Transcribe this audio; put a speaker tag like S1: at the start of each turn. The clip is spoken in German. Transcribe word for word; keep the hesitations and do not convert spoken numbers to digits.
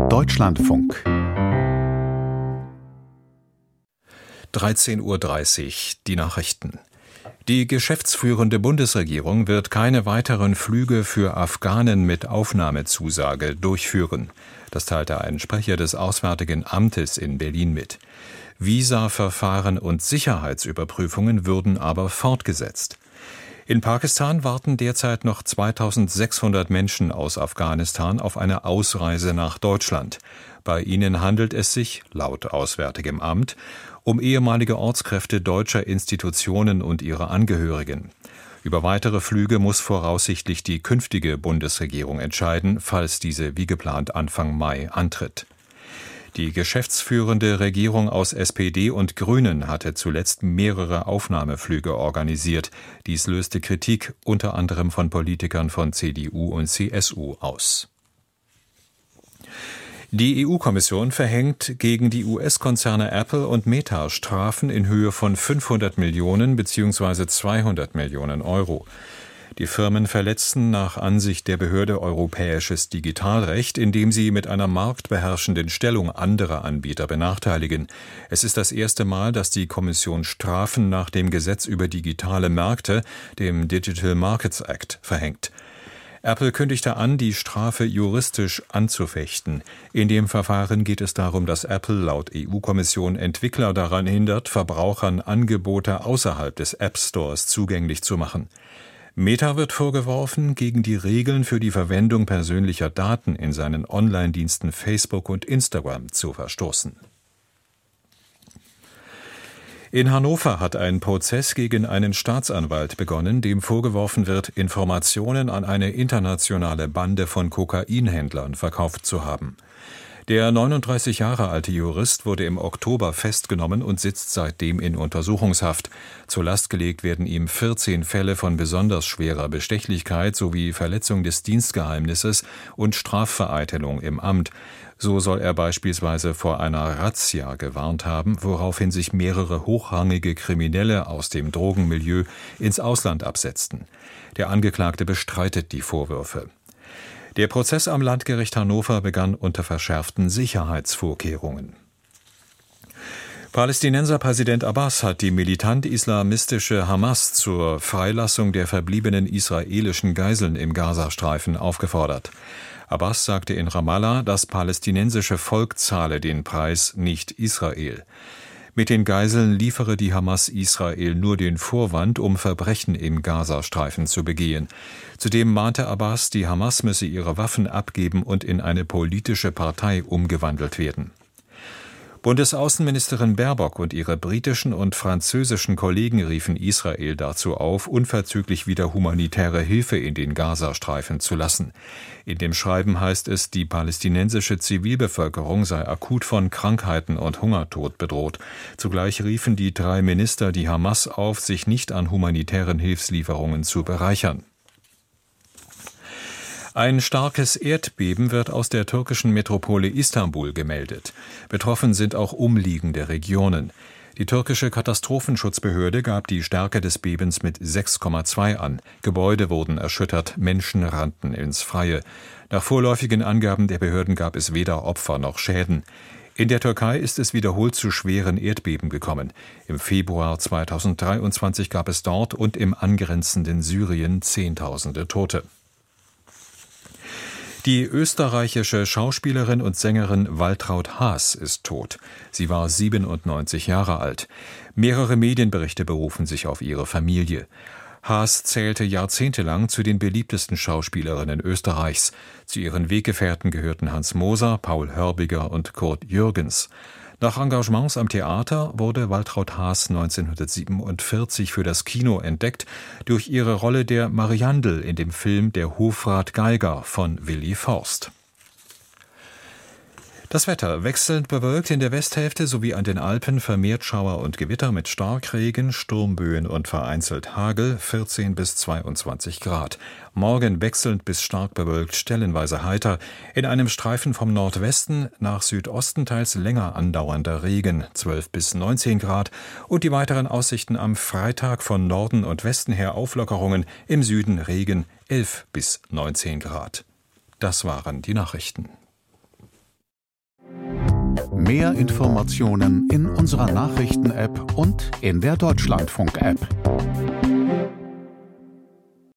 S1: Deutschlandfunk.
S2: dreizehn Uhr dreißig, die Nachrichten. Die geschäftsführende Bundesregierung wird keine weiteren Flüge für Afghanen mit Aufnahmezusage durchführen. Das teilte ein Sprecher des Auswärtigen Amtes in Berlin mit. Visaverfahren und Sicherheitsüberprüfungen würden aber fortgesetzt. In Pakistan warten derzeit noch zweitausendsechshundert Menschen aus Afghanistan auf eine Ausreise nach Deutschland. Bei ihnen handelt es sich, laut Auswärtigem Amt, um ehemalige Ortskräfte deutscher Institutionen und ihre Angehörigen. Über weitere Flüge muss voraussichtlich die künftige Bundesregierung entscheiden, falls diese wie geplant Anfang Mai antritt. Die geschäftsführende Regierung aus S P D und Grünen hatte zuletzt mehrere Aufnahmeflüge organisiert. Dies löste Kritik unter anderem von Politikern von C D U und C S U aus. Die E U-Kommission verhängt gegen die U S-Konzerne Apple und Meta Strafen in Höhe von fünfhundert Millionen bzw. zweihundert Millionen Euro. Die Firmen verletzten nach Ansicht der Behörde Europäisches Digitalrecht, indem sie mit einer marktbeherrschenden Stellung andere Anbieter benachteiligen. Es ist das erste Mal, dass die Kommission Strafen nach dem Gesetz über digitale Märkte, dem Digital Markets Act, verhängt. Apple kündigte an, die Strafe juristisch anzufechten. In dem Verfahren geht es darum, dass Apple laut E U-Kommission Entwickler daran hindert, Verbrauchern Angebote außerhalb des App Stores zugänglich zu machen. Meta wird vorgeworfen, gegen die Regeln für die Verwendung persönlicher Daten in seinen Online-Diensten Facebook und Instagram zu verstoßen. In Hannover hat ein Prozess gegen einen Staatsanwalt begonnen, dem vorgeworfen wird, Informationen an eine internationale Bande von Kokainhändlern verkauft zu haben. Der neununddreißig Jahre alte Jurist wurde im Oktober festgenommen und sitzt seitdem in Untersuchungshaft. Zur Last gelegt werden ihm vierzehn Fälle von besonders schwerer Bestechlichkeit sowie Verletzung des Dienstgeheimnisses und Strafvereitelung im Amt. So soll er beispielsweise vor einer Razzia gewarnt haben, woraufhin sich mehrere hochrangige Kriminelle aus dem Drogenmilieu ins Ausland absetzten. Der Angeklagte bestreitet die Vorwürfe. Der Prozess am Landgericht Hannover begann unter verschärften Sicherheitsvorkehrungen. Palästinenserpräsident Abbas hat die militant-islamistische Hamas zur Freilassung der verbliebenen israelischen Geiseln im Gazastreifen aufgefordert. Abbas sagte in Ramallah, das palästinensische Volk zahle den Preis, nicht Israel. Mit den Geiseln liefere die Hamas Israel nur den Vorwand, um Verbrechen im Gazastreifen zu begehen. Zudem mahnte Abbas, die Hamas müsse ihre Waffen abgeben und in eine politische Partei umgewandelt werden. Bundesaußenministerin Baerbock und ihre britischen und französischen Kollegen riefen Israel dazu auf, unverzüglich wieder humanitäre Hilfe in den Gazastreifen zu lassen. In dem Schreiben heißt es, die palästinensische Zivilbevölkerung sei akut von Krankheiten und Hungertod bedroht. Zugleich riefen die drei Minister die Hamas auf, sich nicht an humanitären Hilfslieferungen zu bereichern. Ein starkes Erdbeben wird aus der türkischen Metropole Istanbul gemeldet. Betroffen sind auch umliegende Regionen. Die türkische Katastrophenschutzbehörde gab die Stärke des Bebens mit sechs Komma zwei an. Gebäude wurden erschüttert, Menschen rannten ins Freie. Nach vorläufigen Angaben der Behörden gab es weder Opfer noch Schäden. In der Türkei ist es wiederholt zu schweren Erdbeben gekommen. Im Februar zweitausenddreiundzwanzig gab es dort und im angrenzenden Syrien Zehntausende Tote. Die österreichische Schauspielerin und Sängerin Waltraud Haas ist tot. Sie war siebenundneunzig Jahre alt. Mehrere Medienberichte berufen sich auf ihre Familie. Haas zählte jahrzehntelang zu den beliebtesten Schauspielerinnen Österreichs. Zu ihren Weggefährten gehörten Hans Moser, Paul Hörbiger und Kurt Jürgens. Nach Engagements am Theater wurde Waltraud Haas neunzehnhundertsiebenundvierzig für das Kino entdeckt durch ihre Rolle der Mariandel in dem Film Der Hofrat Geiger von Willi Forst. Das Wetter wechselnd bewölkt in der Westhälfte sowie an den Alpen vermehrt Schauer und Gewitter mit Starkregen, Sturmböen und vereinzelt Hagel, vierzehn bis zweiundzwanzig Grad. Morgen wechselnd bis stark bewölkt, stellenweise heiter. In einem Streifen vom Nordwesten nach Südosten teils länger andauernder Regen, zwölf bis neunzehn Grad. Und die weiteren Aussichten am Freitag von Norden und Westen her Auflockerungen, im Süden Regen, elf bis neunzehn Grad. Das waren die Nachrichten.
S1: Mehr Informationen in unserer Nachrichten-App und in der Deutschlandfunk-App.